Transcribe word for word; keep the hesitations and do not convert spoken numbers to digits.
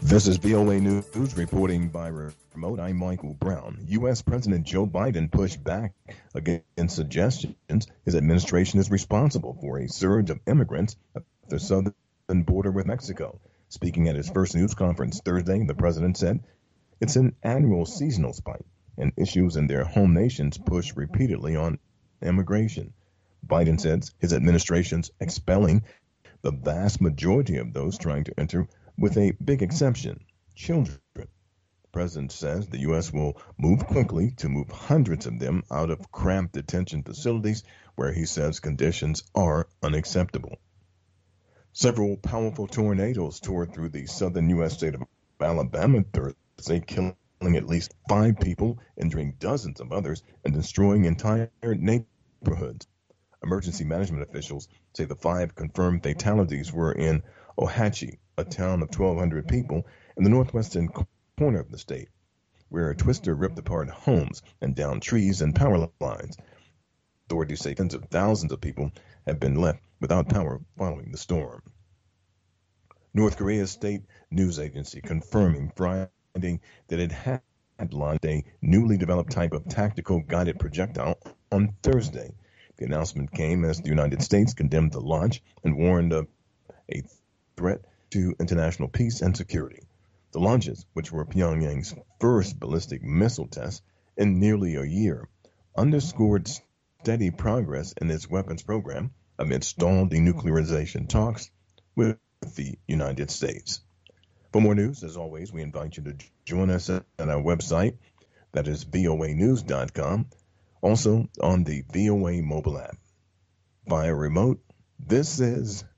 This is V O A News reporting by remote. I'm Michael Brown. U S. President Joe Biden pushed back against suggestions his administration is responsible for a surge of immigrants at the southern border with Mexico. Speaking at his first news conference Thursday, the president said it's an annual seasonal spike, and issues in their home nations push repeatedly on immigration. Biden says his administration's expelling the vast majority of those trying to enter, with a big exception, children. The president says the U S will move quickly to move hundreds of them out of cramped detention facilities where he says conditions are unacceptable. Several powerful tornadoes tore through the southern U S state of Alabama Thursday, killing at least five people, injuring dozens of others, and destroying entire neighborhoods. Emergency management officials say the five confirmed fatalities were in Ohatchee, a town of twelve hundred people in the northwestern corner of the state, where a twister ripped apart homes and downed trees and power lines. Authorities say tens of thousands of people have been left without power following the storm. North Korea's state news agency confirming Friday that it had launched a newly developed type of tactical guided projectile on Thursday. The announcement came as the United States condemned the launch and warned of a threat to international peace and security. The launches, which were Pyongyang's first ballistic missile test in nearly a year, underscored steady progress in its weapons program amid stalled denuclearization talks with the United States. For more news, as always, we invite you to join us at our website, that is V O A news dot com, also on the V O A mobile app. Via remote, this is